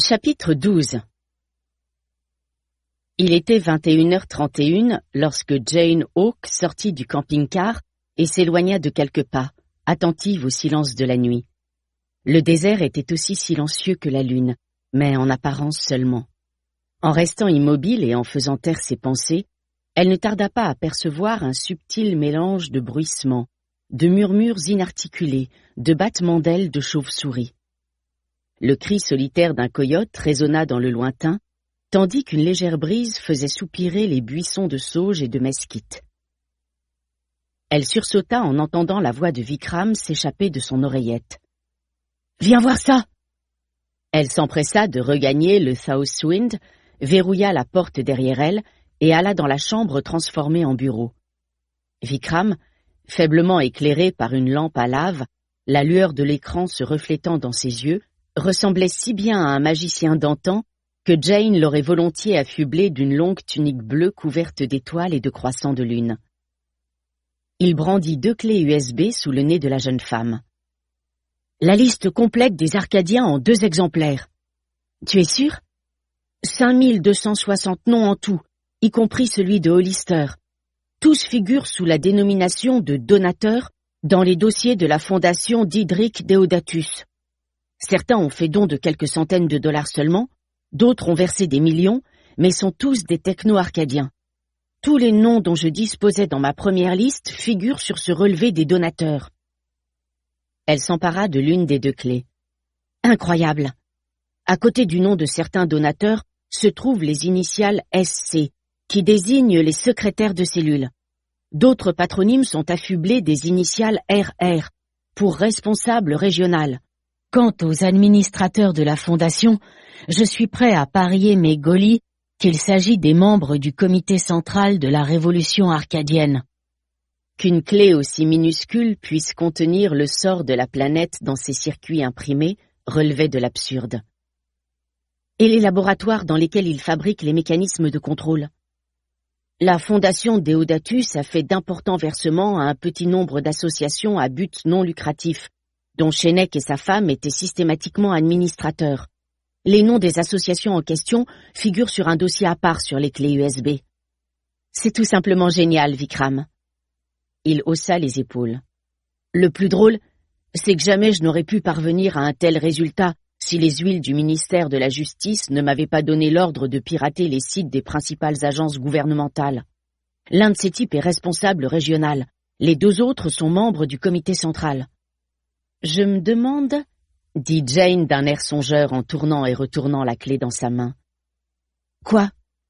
Chapitre 12. Il était 21h31 lorsque Jane Hawke sortit du camping-car et s'éloigna de quelques pas, attentive au silence de la nuit. Le désert était aussi silencieux que la lune, mais en apparence seulement. En restant immobile et en faisant taire ses pensées, elle ne tarda pas à percevoir un subtil mélange de bruissements, de murmures inarticulés, de battements d'ailes de chauve-souris. Le cri solitaire d'un coyote résonna dans le lointain, tandis qu'une légère brise faisait soupirer les buissons de sauge et de mesquite. Elle sursauta en entendant la voix de Vikram s'échapper de son oreillette. « Viens voir ça !» Elle s'empressa de regagner le Southwind, verrouilla la porte derrière elle et alla dans la chambre transformée en bureau. Vikram, faiblement éclairé par une lampe à lave, la lueur de l'écran se reflétant dans ses yeux, ressemblait si bien à un magicien d'antan que Jane l'aurait volontiers affublé d'une longue tunique bleue couverte d'étoiles et de croissants de lune. Il brandit 2 clés USB sous le nez de la jeune femme. « La liste complète des Arcadiens en 2 exemplaires. Tu es sûr ? 5260 noms en tout, y compris celui de Hollister. Tous figurent sous la dénomination de donateurs dans les dossiers de la fondation Diedrich Deodatus. Certains ont fait don de quelques centaines de dollars seulement, d'autres ont versé des millions, mais sont tous des techno-arcadiens. Tous les noms dont je disposais dans ma première liste figurent sur ce relevé des donateurs. » Elle s'empara de l'une des 2 clés. « Incroyable ! À côté du nom de certains donateurs se trouvent les initiales SC, qui désignent les secrétaires de cellules. D'autres patronymes sont affublés des initiales RR, pour responsable régional. Quant aux administrateurs de la fondation, je suis prêt à parier mes golis qu'il s'agit des membres du comité central de la révolution arcadienne. » Qu'une clé aussi minuscule puisse contenir le sort de la planète dans ses circuits imprimés relevait de l'absurde. Et les laboratoires dans lesquels ils fabriquent les mécanismes de contrôle? La fondation Deodatus a fait d'importants versements à un petit nombre d'associations à but non lucratif, dont Shenek et sa femme étaient systématiquement administrateurs. Les noms des associations en question figurent sur un dossier à part sur les clés USB. C'est tout simplement génial, Vikram. Il haussa les épaules. Le plus drôle, c'est que jamais je n'aurais pu parvenir à un tel résultat si les huiles du ministère de la Justice ne m'avaient pas donné l'ordre de pirater les sites des principales agences gouvernementales. L'un de ces types est responsable régional. Les 2 autres sont membres du comité central. Je me demande, dit Jane d'un air songeur en tournant et retournant la clé dans sa main. Quoi?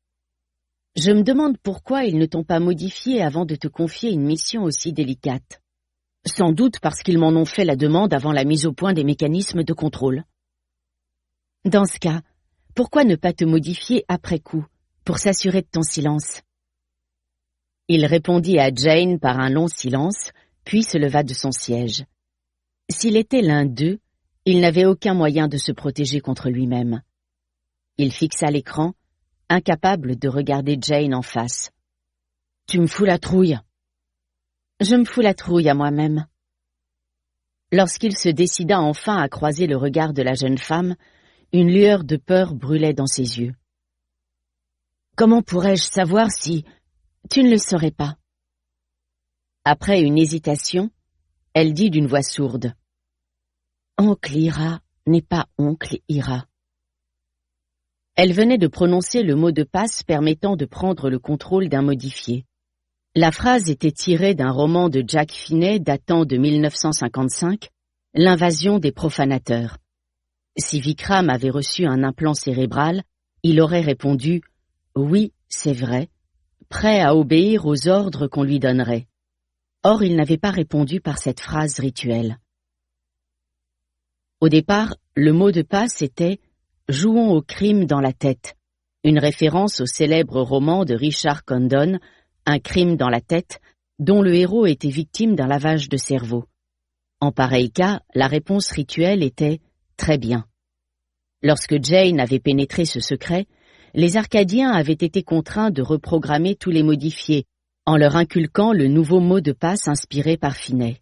Je me demande pourquoi ils ne t'ont pas modifié avant de te confier une mission aussi délicate. Sans doute parce qu'ils m'en ont fait la demande avant la mise au point des mécanismes de contrôle. Dans ce cas, pourquoi ne pas te modifier après coup, pour s'assurer de ton silence? Il répondit à Jane par un long silence, puis se leva de son siège. S'il était l'un d'eux, il n'avait aucun moyen de se protéger contre lui-même. Il fixa l'écran, incapable de regarder Jane en face. « Tu me fous la trouille. »« Je me fous la trouille à moi-même. » Lorsqu'il se décida enfin à croiser le regard de la jeune femme, une lueur de peur brûlait dans ses yeux. « Comment pourrais-je savoir si... » »« Tu ne le saurais pas. » Après une hésitation, elle dit d'une voix sourde. « Oncle Ira n'est pas oncle Ira. » Elle venait de prononcer le mot de passe permettant de prendre le contrôle d'un modifié. La phrase était tirée d'un roman de Jack Finney datant de 1955, L'invasion des profanateurs. Si Vikram avait reçu un implant cérébral, il aurait répondu « Oui, c'est vrai », prêt à obéir aux ordres qu'on lui donnerait. Or, il n'avait pas répondu par cette phrase rituelle. Au départ, le mot de passe était « Jouons au crime dans la tête », une référence au célèbre roman de Richard Condon, Un crime dans la tête, dont le héros était victime d'un lavage de cerveau. En pareil cas, la réponse rituelle était « Très bien ». Lorsque Jane avait pénétré ce secret, les Arcadiens avaient été contraints de reprogrammer tous les modifiés, en leur inculquant le nouveau mot de passe inspiré par Finney.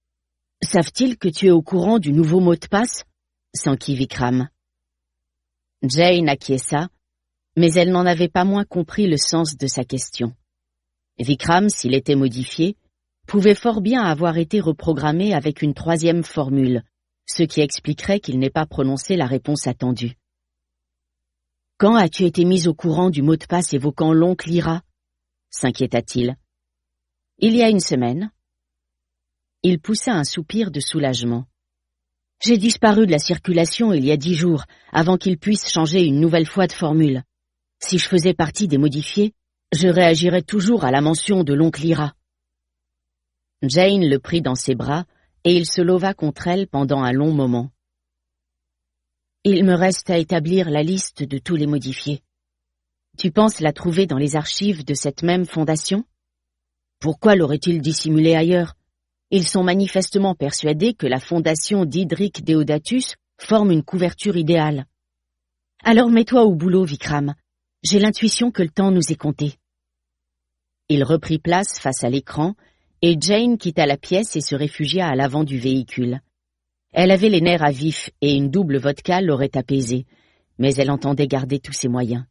« Savent-ils que tu es au courant du nouveau mot de passe » s'enquit Vikram. Jane acquiesça, mais elle n'en avait pas moins compris le sens de sa question. Vikram, s'il était modifié, pouvait fort bien avoir été reprogrammé avec une troisième formule, ce qui expliquerait qu'il n'ait pas prononcé la réponse attendue. « Quand as-tu été mis au courant du mot de passe évoquant l'oncle Ira » s'inquiéta-t-il. « Il y a une semaine. » Il poussa un soupir de soulagement. « J'ai disparu de la circulation il y a 10 jours, avant qu'il puisse changer une nouvelle fois de formule. Si je faisais partie des modifiés, je réagirais toujours à la mention de l'oncle Ira. » Jane le prit dans ses bras et il se leva contre elle pendant un long moment. « Il me reste à établir la liste de tous les modifiés. Tu penses la trouver dans les archives de cette même fondation? Pourquoi l'aurait-il dissimulée ailleurs? Ils sont manifestement persuadés que la fondation d'Hydric Deodatus forme une couverture idéale. Alors mets-toi au boulot, Vikram. J'ai l'intuition que le temps nous est compté. » Il reprit place face à l'écran, et Jane quitta la pièce et se réfugia à l'avant du véhicule. Elle avait les nerfs à vif et une double vodka l'aurait apaisée, mais elle entendait garder tous ses moyens.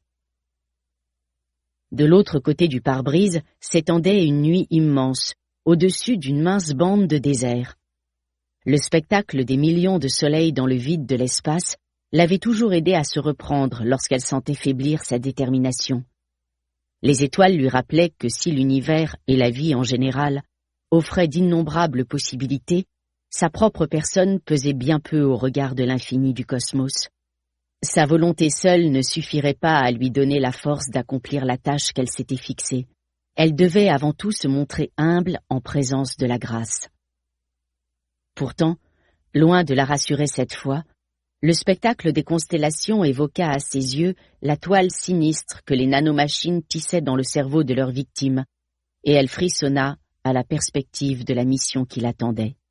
De l'autre côté du pare-brise s'étendait une nuit immense, au-dessus d'une mince bande de désert. Le spectacle des millions de soleils dans le vide de l'espace l'avait toujours aidée à se reprendre lorsqu'elle sentait faiblir sa détermination. Les étoiles lui rappelaient que si l'univers et la vie en général offraient d'innombrables possibilités, sa propre personne pesait bien peu au regard de l'infini du cosmos. Sa volonté seule ne suffirait pas à lui donner la force d'accomplir la tâche qu'elle s'était fixée. Elle devait avant tout se montrer humble en présence de la grâce. Pourtant, loin de la rassurer cette fois, le spectacle des constellations évoqua à ses yeux la toile sinistre que les nanomachines tissaient dans le cerveau de leurs victimes, et elle frissonna à la perspective de la mission qui l'attendait.